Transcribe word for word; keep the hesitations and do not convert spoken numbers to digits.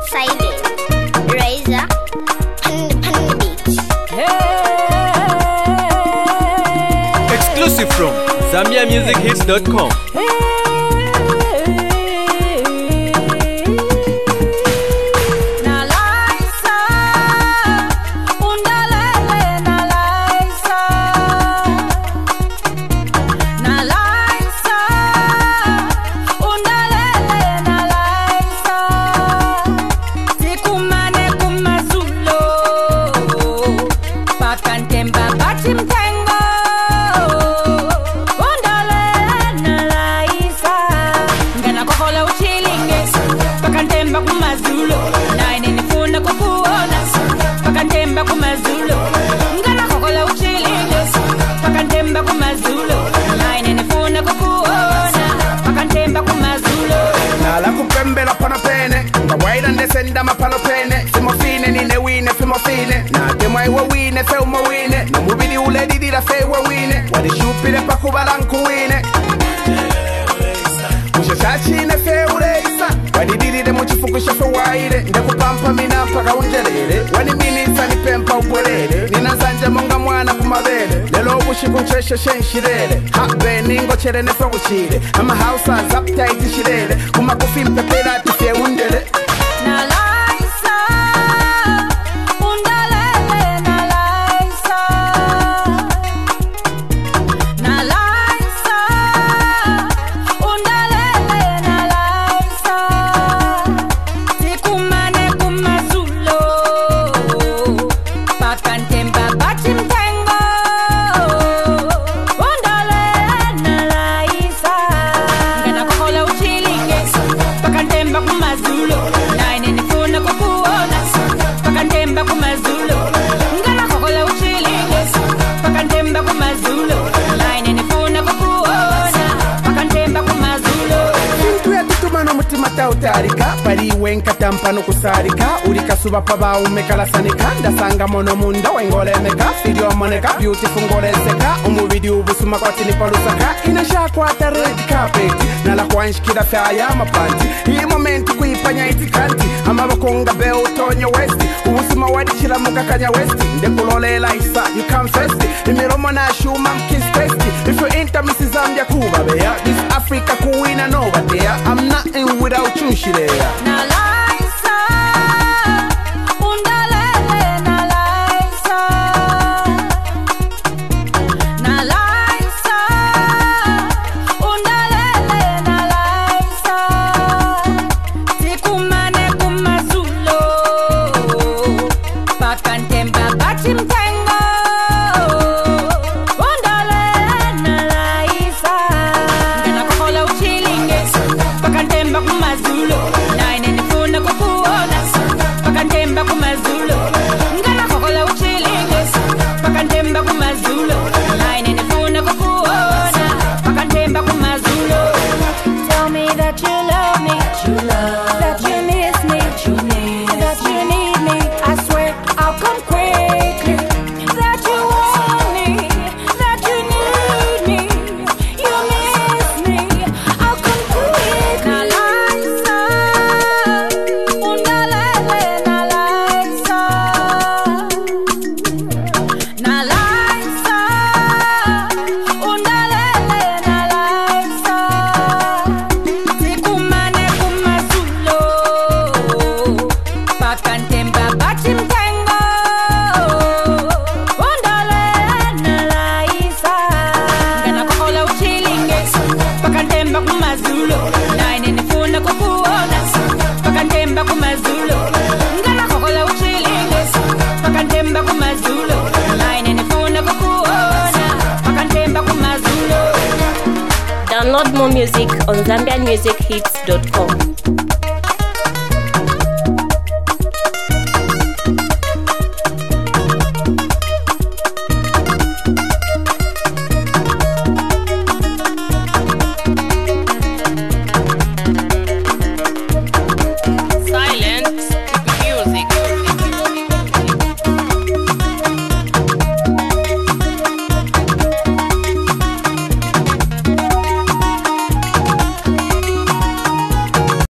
Silent Razor Panda Panda Beat. Hey. Exclusive from Zambia Music Hits dot com. Senda mapalo pene Fimo fine nine wine fimo fine Na temwa iwa wine fe umo wine Na mubidi ule didi la fe uwa wine Wadi shupile pa kubalanku wine Musha shachine fe ule isa Wadi didi de muchifukusha fe waile Nde kupampa mina mpaka unjelele Wani minisa ni pempa ukwelele Nina zanja monga mwana kumabele Lelo ubushiku ncheshe shenshirele Hakbe ningo chere nefe uchile Ama hausa zapta iti shirele Kuma kufimpe pela tifye undele Na laisa, undalele na laisa, na laisa, undalele na laisa, sikumane kumazulo, pakantemba bachimtengo, undalele na laisa, ngana kokola uchilinge, pakantemba kumazulo. Pakantemba kumazulu ngana kokola uchilinge pakantemba kumazulu line nifuna kukuona pakantemba kumazulu Intu ya tutumano mutima tautarika pari wenka tampano kusarika urika suba paba umekala sanika ndasanga mono munda wengole meka video moneka beautiful ngole seka umubidi ubusuma kwa tini palusaka inasha kwa ta red carpet nala kwanshikira fya mapanti hii momenti kuipanya itikanti amabakonga be utonyo west ubusuma wadikira mukakanya west ndekulolela isa you come first imiromo na shuma kiss test if you enter Missus Zambia kuba beya this Africa kuwina no but there I'm nothing without you shirea na laisa undalele na laisa na laisa undalele na laisa sikumane kumazulo pakantemba bachimtengo undalele na laisa ngana kokola uchilinge pakantemba kumazulo line nifuna kukuona pakantemba kumazulo ngana kokola uchilinge pakantemba kumazulo line nifuna kukuona pakantemba kumazulo. Tell me that you love me, you love that you miss me, you miss that you need me. I swear I'll come quickly. That you want me, that you need me, you miss me. I'll come quickly. Na laisa, undalele na laisa, na laisa, undalele na laisa. Sikumane kumazulo, pakantemba bachimtengo, undalele na laisa. Ngana kokola uchilinge, pakantemba kumazulo, line nifuna kukuona, pakantemba kumazulo. Ngana kokola uchilinge, pakantemba kumazulo, line nifuna kukuona, pakantemba kumazulo. Download more music on Zambian Music Hits dot com.